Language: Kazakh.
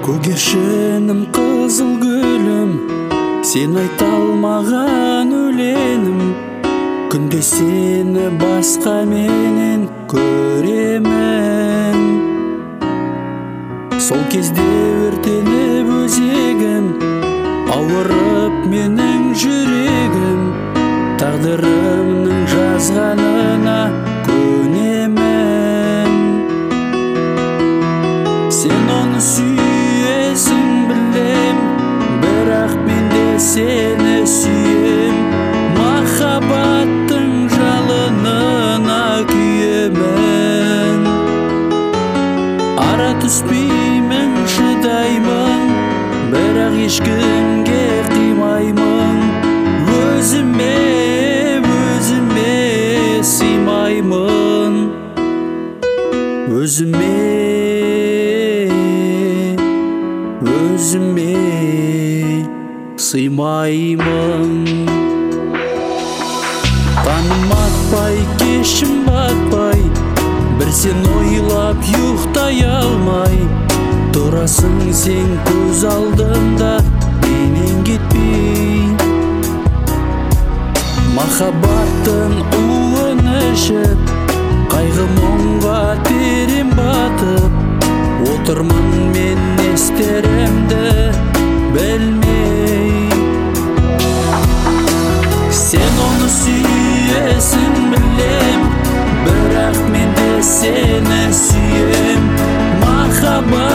Көгершінім қызыл гүлім, сен айта алмаған өлеңім. Күнде сені басқа менен көремін. Сол кезде өртеніп өзегім, ауырып менің жүрегім. Тағдырымның жазғанына көнемін. Сен оны сүйесің білем, бірақ мен де сені сүйем. Махаббаттың жалынына күйемін. Ара түспеймін, шыдаймын, бірақ ешкімге қимаймын. Өзіме сыймаймын. Өзіме сыймаймын. Таным атпай, кешім батпай, бір сен ойлап ұйықтай алмай. Тұрасың сен көз алдымда, менен кетпей. Махаббаттың уын ішіп, қайғы мұңға терең батып, отырмын мен не істерімді білмей. Сен оны сүйесің білем, бірақ мен де сені сүйем. Махаббат